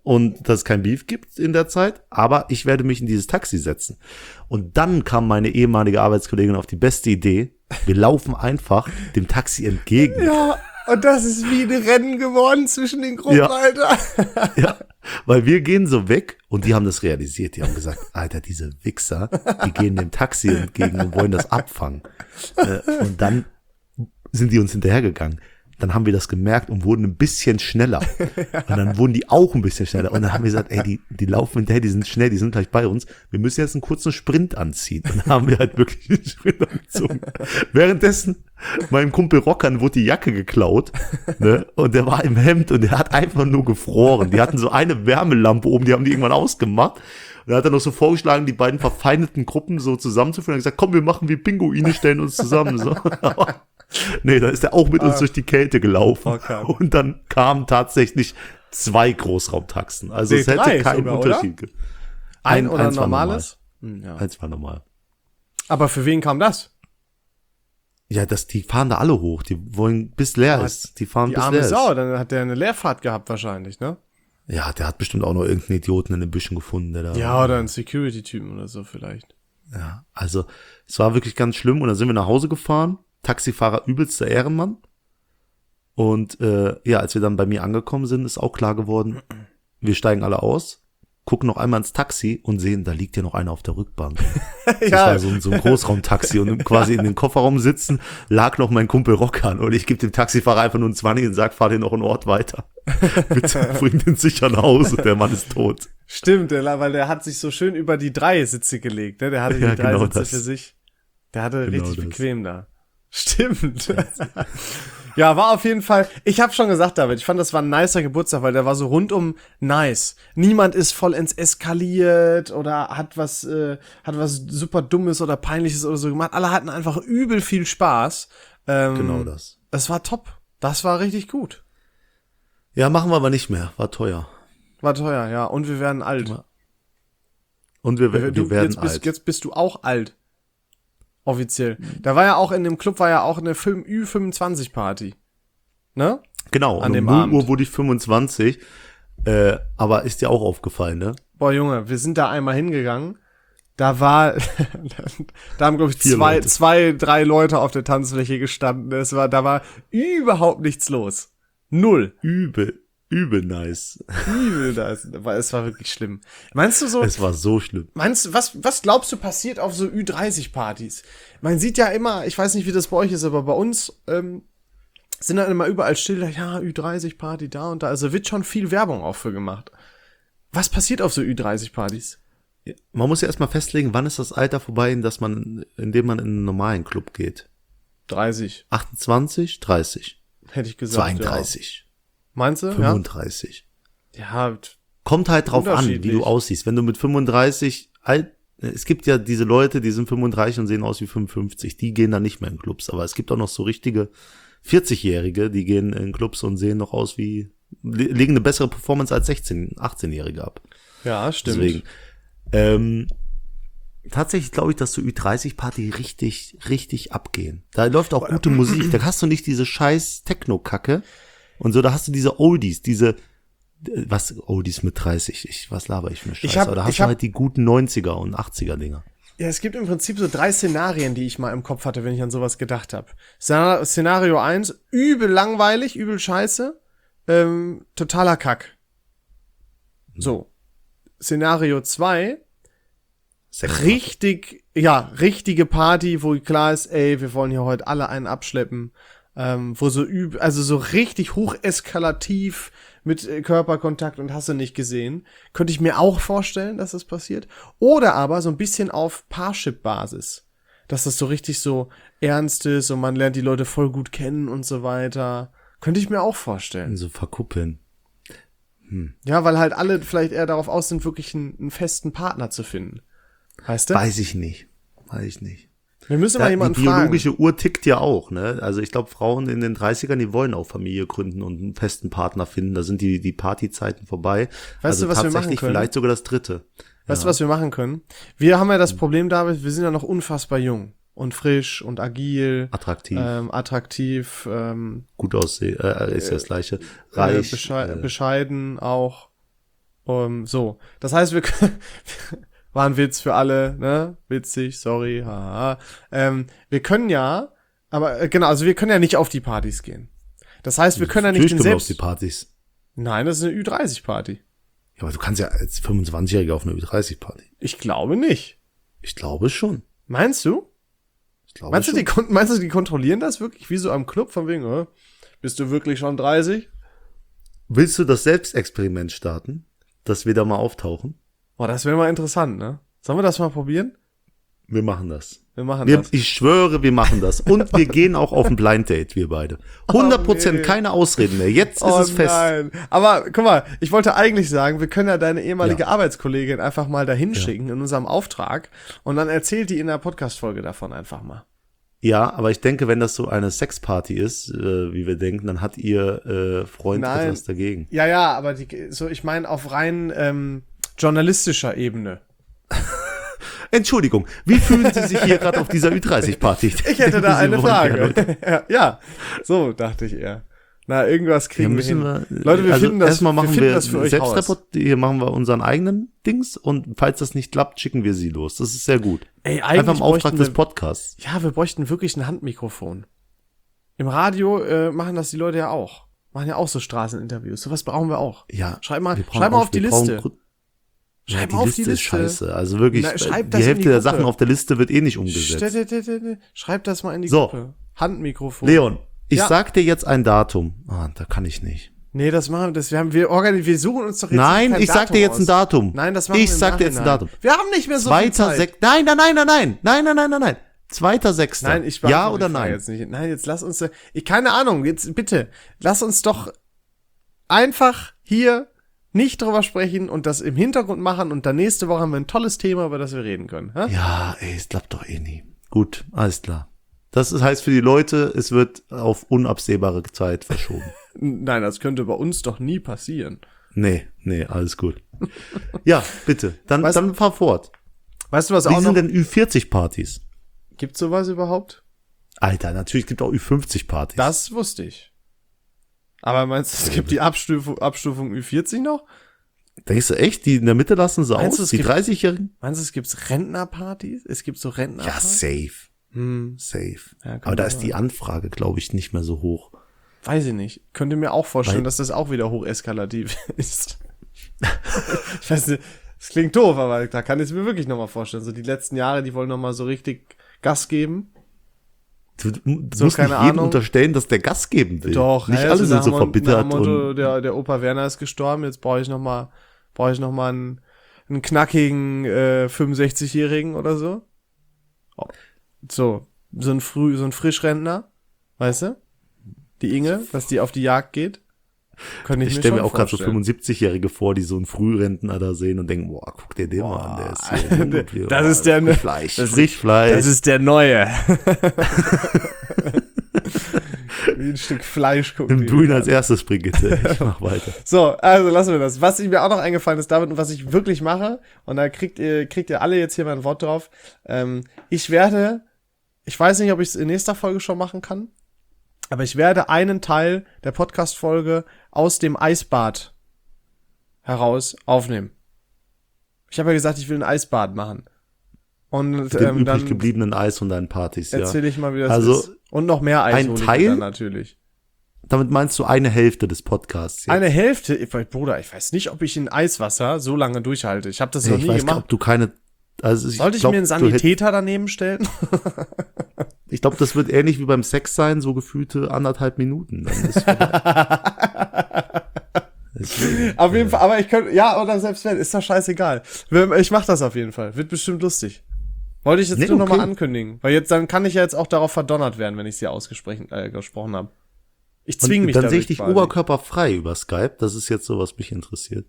und dass es kein Beef gibt in der Zeit, aber ich werde mich in dieses Taxi setzen. Und dann kam meine ehemalige Arbeitskollegin auf die beste Idee, wir laufen einfach dem Taxi entgegen. Ja, und das ist wie ein Rennen geworden zwischen den Gruppen, Ja. Alter. Ja, weil wir gehen so weg und die haben das realisiert. Die haben gesagt, Alter, diese Wichser, die gehen dem Taxi entgegen und wollen das abfangen. Und dann sind die uns hinterhergegangen. Dann haben wir das gemerkt und wurden ein bisschen schneller. Und dann wurden die auch ein bisschen schneller. Und dann haben wir gesagt, ey, die laufen hinterher, die sind schnell, die sind gleich bei uns. Wir müssen jetzt einen kurzen Sprint anziehen. Und dann haben wir halt wirklich einen Sprint angezogen. Währenddessen, meinem Kumpel Rockern wurde die Jacke geklaut. Ne? Und der war im Hemd und der hat einfach nur gefroren. Die hatten so eine Wärmelampe oben, die haben die irgendwann ausgemacht. Und dann hat er noch so vorgeschlagen, die beiden verfeindeten Gruppen so zusammenzuführen. Er hat gesagt, komm, wir machen wie Pinguine, stellen uns zusammen. So. Nee, da ist er auch mit uns durch die Kälte gelaufen. Okay. Und dann kamen tatsächlich 2 Großraumtaxen. Also es hätte keinen sogar, Unterschied gegeben. Ein oder normales? Ja. Eins war normal. Aber für wen kam das? Ja, die fahren da alle hoch. Die wollen, bis leer ist. Die fahren bis leer ist. Sau, dann hat der eine Leerfahrt gehabt wahrscheinlich, ne? Ja, der hat bestimmt auch noch irgendeinen Idioten in den Büschen gefunden, der da. Ja, oder einen Security-Typen oder so vielleicht. Ja, also es war wirklich ganz schlimm. Und dann sind wir nach Hause gefahren. Taxifahrer übelster Ehrenmann. Und ja, als wir dann bei mir angekommen sind, ist auch klar geworden, wir steigen alle aus, gucken noch einmal ins Taxi und sehen, da liegt ja noch einer auf der Rückbank. Das war so ein Großraumtaxi und quasi in den Kofferraum sitzen, lag noch mein Kumpel Rockern und ich gebe dem Taxifahrer einfach nur einen 20 und sag, fahr den noch einen Ort weiter. Bitte bring den sicher nach Hause, der Mann ist tot. Stimmt, weil der hat sich so schön über die 3 Sitze gelegt, ne? Der hatte die 3 Sitze für sich. Der hatte richtig bequem da. Stimmt. Ja, war auf jeden Fall, ich habe schon gesagt, David, ich fand, das war ein nicer Geburtstag, weil der war so rundum nice. Niemand ist vollends eskaliert oder hat was super Dummes oder Peinliches oder so gemacht. Alle hatten einfach übel viel Spaß. Genau das. Es war top. Das war richtig gut. Ja, machen wir aber nicht mehr. War teuer. War teuer, ja. Und wir werden alt. Und wir werden alt. Jetzt bist du auch alt. Offiziell. Da war ja auch in dem Club eine Ü25-Party. Ne? Genau, an dem 0 Abend. Uhr wurde ich 25. Aber ist dir auch aufgefallen, ne? Boah, Junge, wir sind da einmal hingegangen. Da haben, glaube ich, zwei, 3 Leute auf der Tanzfläche gestanden. Da war überhaupt nichts los. 0. Übel nice. Übel nice. Es war wirklich schlimm. Meinst du so? Es war so schlimm. Meinst du, was glaubst du passiert auf so Ü30-Partys? Man sieht ja immer, ich weiß nicht, wie das bei euch ist, aber bei uns sind dann immer überall still, ja, Ü30-Party da und da. Also wird schon viel Werbung auch für gemacht. Was passiert auf so Ü30-Partys? Man muss ja erstmal festlegen, wann ist das Alter vorbei, in dem man in einen normalen Club geht. 30. 28, 30. Hätte ich gesagt. 32. Ja. Meinst du? 35. Ja. Kommt halt drauf an, wie du aussiehst. Wenn du mit 35 es gibt ja diese Leute, die sind 35 und sehen aus wie 55. Die gehen dann nicht mehr in Clubs. Aber es gibt auch noch so richtige 40-Jährige, die gehen in Clubs und sehen noch aus legen eine bessere Performance als 18-Jährige ab. Ja, stimmt. Deswegen, tatsächlich glaube ich, dass so Ü30-Party richtig, richtig abgehen. Da läuft auch gute Musik. Da hast du nicht diese scheiß Techno-Kacke und so. Da hast du diese Oldies, Oldies mit 30. Was laber ich für eine Scheiße? Aber da hast du halt die guten 90er und 80er Dinger. Ja, es gibt im Prinzip so 3 Szenarien, die ich mal im Kopf hatte, wenn ich an sowas gedacht habe. Szenario 1, übel langweilig, übel scheiße, totaler Kack. So. Szenario 2, richtige Party, wo klar ist, ey, wir wollen hier heute alle einen abschleppen, wo so so richtig hocheskalativ mit Körperkontakt und hast du nicht gesehen. Könnte ich mir auch vorstellen, dass das passiert. Oder aber so ein bisschen auf Parship-Basis. Dass das so richtig so ernst ist und man lernt die Leute voll gut kennen und so weiter. Könnte ich mir auch vorstellen. So verkuppeln. Ja, weil halt alle vielleicht eher darauf aus sind, wirklich einen festen Partner zu finden. Weißt du? Weiß ich nicht. Wir müssen mal jemanden fragen. Die biologische Uhr tickt ja auch, ne? Also ich glaube, Frauen in den 30ern, die wollen auch Familie gründen und einen festen Partner finden. Da sind die Partyzeiten vorbei. Weißt du, was wir machen können? Vielleicht sogar das 3. Weißt du, was wir machen können? Wir haben ja das Problem, David, wir sind ja noch unfassbar jung und frisch und agil. Attraktiv. Gut aussehen, ist ja das Gleiche. Reich. Bescheiden auch. So. Das heißt, wir können, war ein Witz für alle, ne? Witzig, sorry, haha. Wir können ja, aber genau, also wir können ja nicht auf die Partys gehen. Das heißt, wir können ja nicht den selbst... auf die Partys. Nein, das ist eine Ü30-Party. Ja, aber du kannst ja als 25-Jähriger auf eine Ü30-Party. Ich glaube nicht. Ich glaube schon. Meinst du? Ich glaube meinst schon. Meinst du, die kontrollieren das wirklich? Wie so am Club von wegen, bist du wirklich schon 30? Willst du das Selbstexperiment starten? Dass wir da mal auftauchen? Boah, das wäre mal interessant, ne? Sollen wir das mal probieren? Wir machen das. Das. Ich schwöre, wir machen das. Und wir gehen auch auf ein Blind Date, wir beide. 100%, nee. Keine Ausreden mehr. Jetzt ist es fest. Nein. Aber guck mal, ich wollte eigentlich sagen, wir können ja deine ehemalige Arbeitskollegin einfach mal dahin schicken in unserem Auftrag und dann erzählt die in der Podcast-Folge davon einfach mal. Ja, aber ich denke, wenn das so eine Sexparty ist, wie wir denken, dann hat ihr Freund etwas dagegen. Ja, aber ich meine auf rein journalistischer Ebene. Entschuldigung, wie fühlen Sie sich hier gerade auf dieser Ü30-Party? Ich hätte da eine Frage. Ja, so dachte ich eher. Na, irgendwas kriegen wir hin. Leute, wir finden das, erstmal machen wir das für euch Selbstreport, hier machen wir unseren eigenen Dings und falls das nicht klappt, schicken wir sie los. Das ist sehr gut. Ey, einfach im Auftrag des Podcasts. Ja, wir bräuchten wirklich ein Handmikrofon. Im Radio machen das die Leute ja auch. Machen ja auch so Straßeninterviews. Sowas brauchen wir auch. Ja. Schreib mal auf die Liste. Ja, die Liste ist scheiße. Also wirklich, die Hälfte der Sachen auf der Liste wird eh nicht umgesetzt. Schreib das mal in die Gruppe. Handmikrofon. Leon, ich sag dir jetzt ein Datum. Da kann ich nicht. Nee, das machen wir. Wir suchen uns doch jetzt Nein, ich sag dir jetzt ein Datum. Nein, das machen wir. Ich sag dir jetzt ein Datum. Wir haben nicht mehr so viel Zeit. Nein. 2.6. Nein. Ja oder nein? Jetzt nicht. Nein, jetzt lass uns. Keine Ahnung. Jetzt bitte, lass uns doch einfach hier nicht drüber sprechen und das im Hintergrund machen und dann nächste Woche haben wir ein tolles Thema, über das wir reden können. Ha? Ja, es klappt doch eh nie. Gut, alles klar. Das heißt für die Leute, es wird auf unabsehbare Zeit verschoben. Nein, das könnte bei uns doch nie passieren. Nee, alles gut. Ja, bitte, dann fahr fort. Weißt du, was Wie auch sind noch? denn Ü40-Partys? Gibt's sowas überhaupt? Alter, natürlich gibt es auch Ü50-Partys. Das wusste ich. Aber meinst du, es gibt die Abstufung Ü40 noch? Denkst du echt, die in der Mitte lassen sie aus? Die 30-Jährigen? Meinst du, es gibt Rentnerpartys? Es gibt so Rentnerpartys? Ja, safe. Ja, aber da ist die Anfrage, glaube ich, nicht mehr so hoch. Weiß ich nicht. Könnte mir auch vorstellen, dass das auch wieder hocheskalativ ist. Ich weiß nicht, das klingt doof, aber da kann ich es mir wirklich nochmal vorstellen. So die letzten Jahre, die wollen nochmal so richtig Gas geben. Du musst nicht jedem unterstellen, dass der Gas geben will. Doch, nicht alle sind so verbittert. Motto, der Opa Werner ist gestorben, jetzt brauche ich noch mal einen knackigen 65-Jährigen oder so. So ein Frischrentner, weißt du? Die Inge, dass die auf die Jagd geht. Ich stelle mir auch gerade so 75-Jährige vor, die so einen Frührentner da sehen und denken, boah, guck dir den mal an, der ist hier. Das ist der Frischfleisch. Das ist der Neue. Wie ein Stück Fleisch gucken. Nimm du ihn als erstes, Brigitte. Ich mach weiter. So, also lassen wir das. Was mir auch noch eingefallen ist, David, und was ich wirklich mache, und da kriegt ihr alle jetzt hier mal ein Wort drauf. Ich weiß nicht, ob ich es in nächster Folge schon machen kann, aber ich werde einen Teil der Podcast-Folge aus dem Eisbad heraus aufnehmen. Ich habe ja gesagt, ich will ein Eisbad machen. Und dem dann übrig gebliebenen Eis von deinen Partys, ja. Erzähle ich mal, wie das ist. Und noch mehr Eis ein Teil, dann natürlich. Damit meinst du eine Hälfte des Podcasts jetzt? Eine Hälfte? Bruder, ich weiß nicht, ob ich in Eiswasser so lange durchhalte. Ich habe das noch nie gemacht. Ob du keine... Sollte ich mir einen Sanitäter daneben stellen? Ich glaube, das wird ähnlich wie beim Sex sein, so gefühlte 1,5 Minuten. Dann ist auf jeden Fall, aber ich könnte, ja, oder selbst wenn, ist doch scheißegal. Ich mach das auf jeden Fall. Wird bestimmt lustig. Wollte ich jetzt nur nochmal ankündigen. Weil dann kann ich ja jetzt auch darauf verdonnert werden, wenn ich sie gesprochen habe. Ich zwinge mich dann sehe ich dich oberkörperfrei über Skype. Das ist jetzt so, was mich interessiert.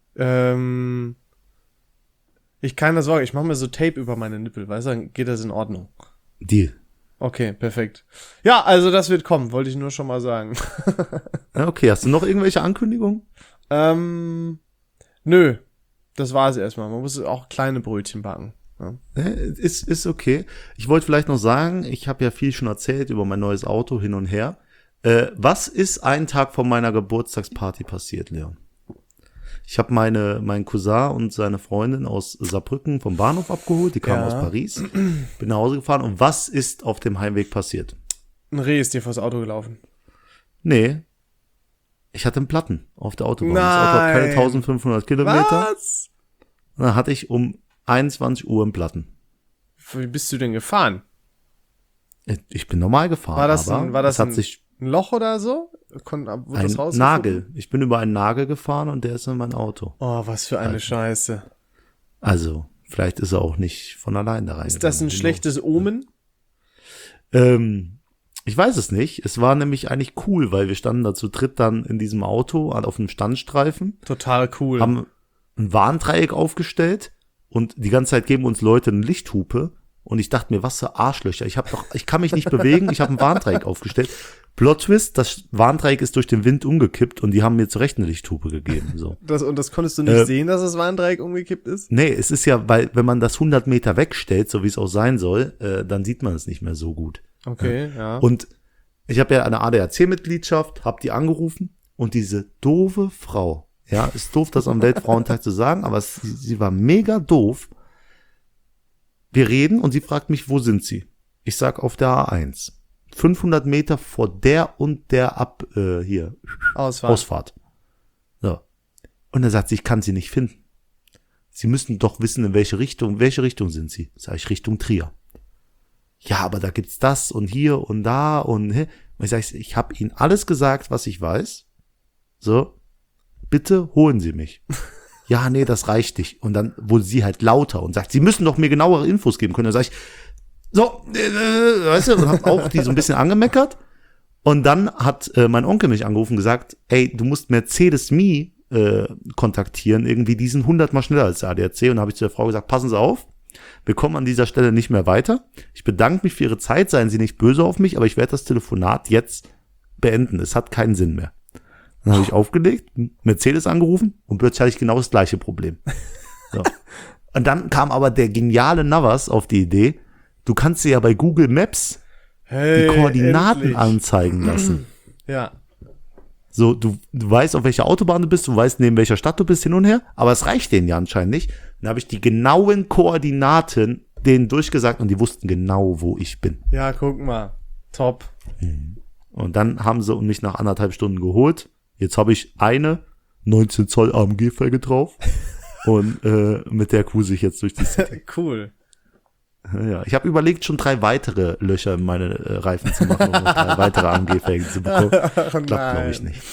Keine Sorge, ich mache mir so Tape über meine Nippel, weißt du, dann geht das in Ordnung. Deal. Okay, perfekt. Ja, also das wird kommen, wollte ich nur schon mal sagen. Okay, hast du noch irgendwelche Ankündigungen? Nö, das war's erstmal. Man muss auch kleine Brötchen backen. Ja. Ist okay. Ich wollte vielleicht noch sagen, ich habe ja viel schon erzählt über mein neues Auto hin und her. Was ist einen Tag vor meiner Geburtstagsparty passiert, Leon? Ich habe meinen Cousin und seine Freundin aus Saarbrücken vom Bahnhof abgeholt. Die kamen aus Paris. Bin nach Hause gefahren. Und was ist auf dem Heimweg passiert? Ein Reh ist dir vors Auto gelaufen. Nee. Ich hatte einen Platten auf der Autobahn. Nein. Das Auto hat keine 1500 Kilometer. Was? Und dann hatte ich um 21 Uhr einen Platten. Wie bist du denn gefahren? Ich bin normal gefahren. War das, aber ein Loch oder so? Wurde das ein Nagel. Ich bin über einen Nagel gefahren und der ist in mein Auto. Oh, was für eine Scheiße. Also, vielleicht ist er auch nicht von allein da rein. Ist das ein schlechtes Omen? Ich weiß es nicht. Es war nämlich eigentlich cool, weil wir standen da zu dritt dann in diesem Auto auf einem Standstreifen. Total cool. Haben ein Warndreieck aufgestellt und die ganze Zeit geben uns Leute eine Lichthupe. Und ich dachte mir, was für Arschlöcher. Ich kann mich nicht bewegen. Ich habe ein Warndreieck aufgestellt. Plot Twist, das Warndreieck ist durch den Wind umgekippt und die haben mir zurecht eine Lichthupe gegeben. So. Das konntest du nicht sehen, dass das Warndreieck umgekippt ist? Nee, es ist ja, weil wenn man das 100 Meter wegstellt, so wie es auch sein soll, dann sieht man es nicht mehr so gut. Okay, ja. Und ich habe ja eine ADAC-Mitgliedschaft, habe die angerufen und diese doofe Frau, ja, ist doof, das am Weltfrauentag zu sagen, aber sie war mega doof. Wir reden und sie fragt mich, wo sind Sie? Ich sag auf der A1. 500 Meter vor der und der Ausfahrt. So. Und dann sagt sie, ich kann sie nicht finden. Sie müssen doch wissen, in welche Richtung sind Sie? Sag ich, Richtung Trier. Ja, aber da gibt's das und hier und da und ich sag, ich habe Ihnen alles gesagt, was ich weiß. So, bitte holen Sie mich. Ja, nee, das reicht nicht. Und dann wurde sie halt lauter und sagt, Sie müssen doch mir genauere Infos geben können. Dann sag ich, so, weißt du, und hab auch die so ein bisschen angemeckert. Und dann hat mein Onkel mich angerufen und gesagt, ey, du musst Mercedes-Me kontaktieren, irgendwie, die sind 100-mal schneller als der ADAC. Und dann habe ich zu der Frau gesagt, passen Sie auf, wir kommen an dieser Stelle nicht mehr weiter. Ich bedanke mich für Ihre Zeit, seien Sie nicht böse auf mich, aber ich werde das Telefonat jetzt beenden. Es hat keinen Sinn mehr. Dann habe ich aufgelegt, Mercedes angerufen und plötzlich hatte ich genau das gleiche Problem. So. Und dann kam aber der geniale Navas auf die Idee, du kannst dir ja bei Google Maps die Koordinaten endlich anzeigen lassen. Ja. So, du weißt, auf welcher Autobahn du bist, du weißt, neben welcher Stadt du bist, hin und her, aber es reicht denen ja anscheinend nicht. Dann habe ich die genauen Koordinaten denen durchgesagt und die wussten genau, wo ich bin. Ja, guck mal. Top. Und dann haben sie mich nach 1,5 Stunden geholt. Jetzt habe ich eine 19 Zoll AMG-Felge drauf und mit der cruise ich jetzt durch die City. Cool. Ja, ich habe überlegt, schon 3 weitere Löcher in meine Reifen zu machen, um 3 weitere AMG-Felgen zu bekommen. Klappt, glaube ich, nicht.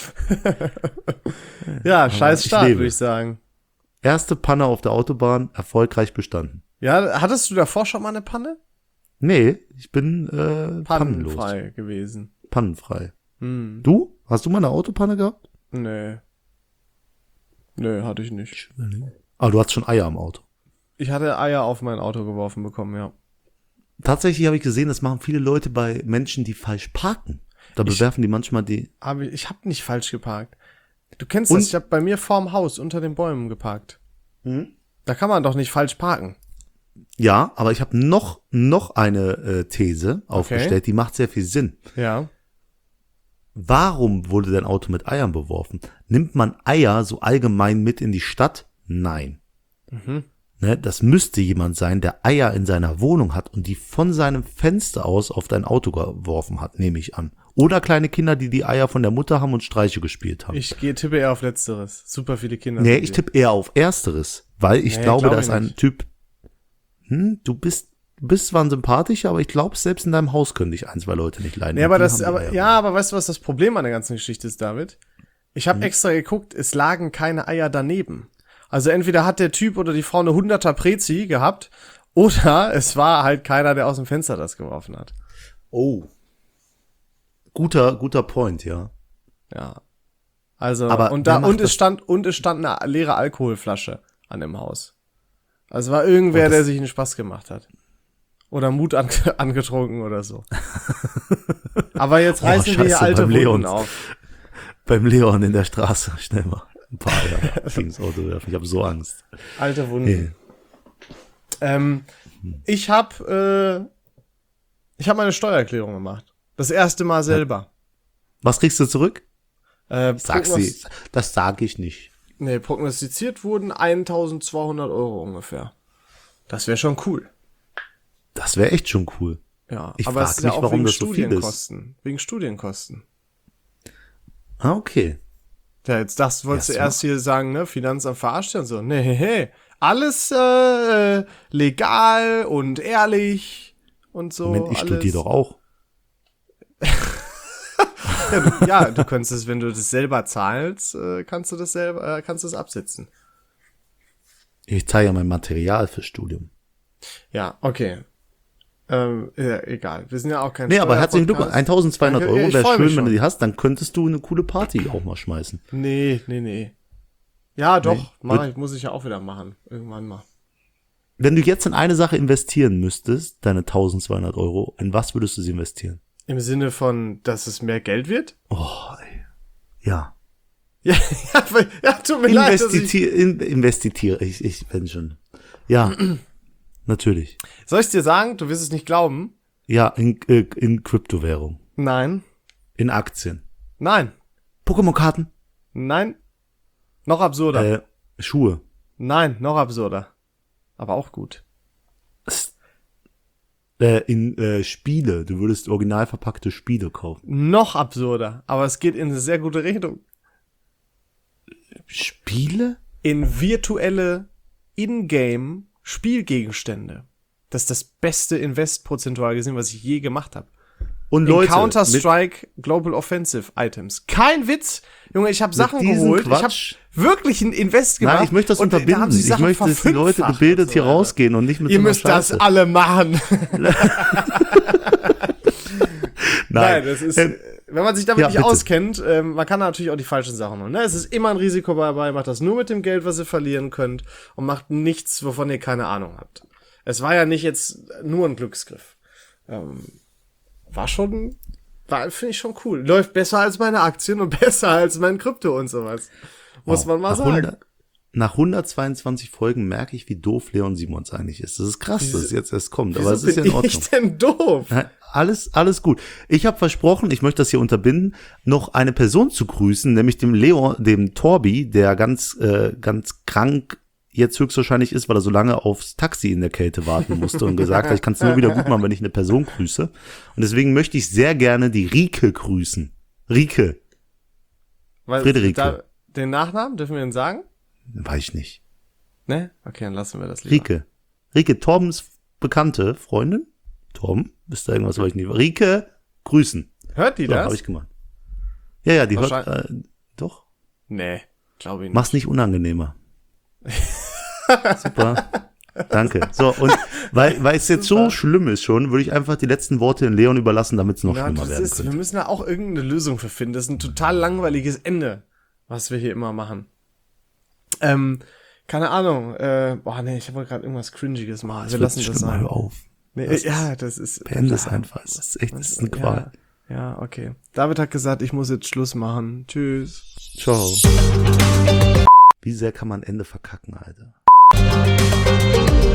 Ja, scheiß Start, würde ich sagen. Erste Panne auf der Autobahn, erfolgreich bestanden. Ja, hattest du davor schon mal eine Panne? Nee, ich bin pannenfrei gewesen. Pannenfrei. Du? Hast du mal eine Autopanne gehabt? Nee. Nee, hatte ich nicht. Aber du hast schon Eier am Auto. Ich hatte Eier auf mein Auto geworfen bekommen, ja. Tatsächlich habe ich gesehen, das machen viele Leute bei Menschen, die falsch parken. Da bewerfen die manchmal die... Aber ich habe nicht falsch geparkt. Du kennst das, ich habe bei mir vorm Haus unter den Bäumen geparkt. Da kann man doch nicht falsch parken. Ja, aber ich habe noch eine These aufgestellt, die macht sehr viel Sinn. Ja. Warum wurde dein Auto mit Eiern beworfen? Nimmt man Eier so allgemein mit in die Stadt? Nein. Ne, das müsste jemand sein, der Eier in seiner Wohnung hat und die von seinem Fenster aus auf dein Auto geworfen hat, nehme ich an. Oder kleine Kinder, die die Eier von der Mutter haben und Streiche gespielt haben. Ich tippe eher auf Letzteres. Super viele Kinder. Nee, ich tippe eher auf Ersteres, weil ich glaube, da ist ein Typ, du bist zwar ein sympathischer, aber ich glaube, selbst in deinem Haus können dich 1, 2 Leute nicht leiden. Nee, aber weißt du, was das Problem an der ganzen Geschichte ist, David? Ich habe extra geguckt, es lagen keine Eier daneben. Also entweder hat der Typ oder die Frau eine 100er Prezi gehabt oder es war halt keiner, der aus dem Fenster das geworfen hat. Oh. Guter Point, ja. Ja. Also, aber es stand eine leere Alkoholflasche an dem Haus. Also war irgendwer, der sich einen Spaß gemacht hat. Oder Mut angetrunken oder so. Aber jetzt reißen wir hier alte Wunden auf. Beim Leon in der Straße, schnell mal. Ein paar Eier gegen's Auto werfen. Ich habe so Angst. Alte Wunden. Ich habe meine Steuererklärung gemacht. Das erste Mal selber. Was kriegst du zurück? Sag sie. Das sage ich nicht. Nee, prognostiziert wurden 1.200 € ungefähr. Das wäre schon cool. Das wäre echt schon cool. Ja, ich aber es ist ja mich, auch warum wegen das so viel Studienkosten. Wegen Studienkosten. Ah, okay. Ja, jetzt wolltest du Ja, erst hier sagen, ne, Finanzamt verarscht und so. Nee, alles legal und ehrlich und so. Moment, ich alles. studiere doch auch. Ja, du könntest es, wenn du das selber zahlst, kannst du das absetzen. Ich zahle ja mein Material fürs Studium. Ja, okay. Ja, egal. Wir sind ja auch kein Nee, aber herzlichen Glückwunsch. 1.200 Danke. € Ich wäre freu mich schön, wenn du schon. die hast. Dann könntest du eine coole Party auch mal schmeißen. Nee. Ja, doch. Nee. Muss ich ja auch wieder machen. Irgendwann mal. Wenn du jetzt in eine Sache investieren müsstest, deine 1.200 €, in was würdest du sie investieren? Im Sinne von, dass es mehr Geld wird? Oh, ey. Ja. Ja, tut mir leid. Investiere. Ich bin schon. Ja. Natürlich. Soll ich dir sagen? Du wirst es nicht glauben. Ja, in Kryptowährung. Nein. In Aktien. Nein. Pokémon-Karten. Nein. Noch absurder. Schuhe. Nein, noch absurder. Aber auch gut. In Spiele. Du würdest original verpackte Spiele kaufen. Noch absurder. Aber es geht in eine sehr gute Richtung. Spiele? In virtuelle Ingame Spielgegenstände. Das ist das beste Invest prozentual gesehen, was ich je gemacht habe. Und In Leute, Counter-Strike Global Offensive Items. Kein Witz. Junge, ich habe Sachen geholt. Quatsch, ich habe wirklich ein Invest gemacht. Nein, ich möchte das und da unterbinden. haben sich Ich Sachen möchte, dass die Leute verfünffacht gebildet und so, hier Alter. rausgehen und nicht mit Ihr so einer müsst das Scheiße. alle machen. Nein, das ist, wenn man sich damit Ja, nicht bitte. auskennt, man kann natürlich auch die falschen Sachen machen. Ne? Es ist immer ein Risiko dabei, macht das nur mit dem Geld, was ihr verlieren könnt und macht nichts, wovon ihr keine Ahnung habt. Es war ja nicht jetzt nur ein Glücksgriff. Finde ich schon cool. Läuft besser als meine Aktien und besser als mein Krypto und sowas. Muss man mal sagen. Nach 122 Folgen merke ich, wie doof Leon Simons eigentlich ist. Das ist krass, dass es jetzt erst kommt, aber es ist ja in Ordnung. Ich denn doof? Ja, alles gut. Ich habe versprochen, ich möchte das hier unterbinden, noch eine Person zu grüßen, nämlich dem Torbi, der ganz krank jetzt höchstwahrscheinlich ist, weil er so lange aufs Taxi in der Kälte warten musste und gesagt hat, ich kann es nur wieder gut machen, wenn ich eine Person grüße. Und deswegen möchte ich sehr gerne die Rike grüßen. Rike. Friederike. Den Nachnamen, dürfen wir ihn sagen? Weiß ich nicht. Ne? Okay, dann lassen wir das lieber. Rike, Torbens bekannte Freundin. Torben, ist da irgendwas, was ich nicht. Rike, grüßen. Hört die So, das? habe ich gemacht. Ja, die hört, doch. Nee, glaube ich nicht. Mach's nicht unangenehmer. Super. Danke. So, und weil es jetzt so schlimm ist schon, würde ich einfach die letzten Worte in Leon überlassen, damit es noch schlimmer werden könnte. Wir müssen da auch irgendeine Lösung für finden. Das ist ein total langweiliges Ende, was wir hier immer machen. Keine Ahnung. Ich wollte gerade irgendwas Cringiges machen. Wir lassen das sein. Hör auf. Nee, das ist. Beende es einfach. Das ist eine Qual. Ja, okay. David hat gesagt, ich muss jetzt Schluss machen. Tschüss. Ciao. Wie sehr kann man Ende verkacken, Alter?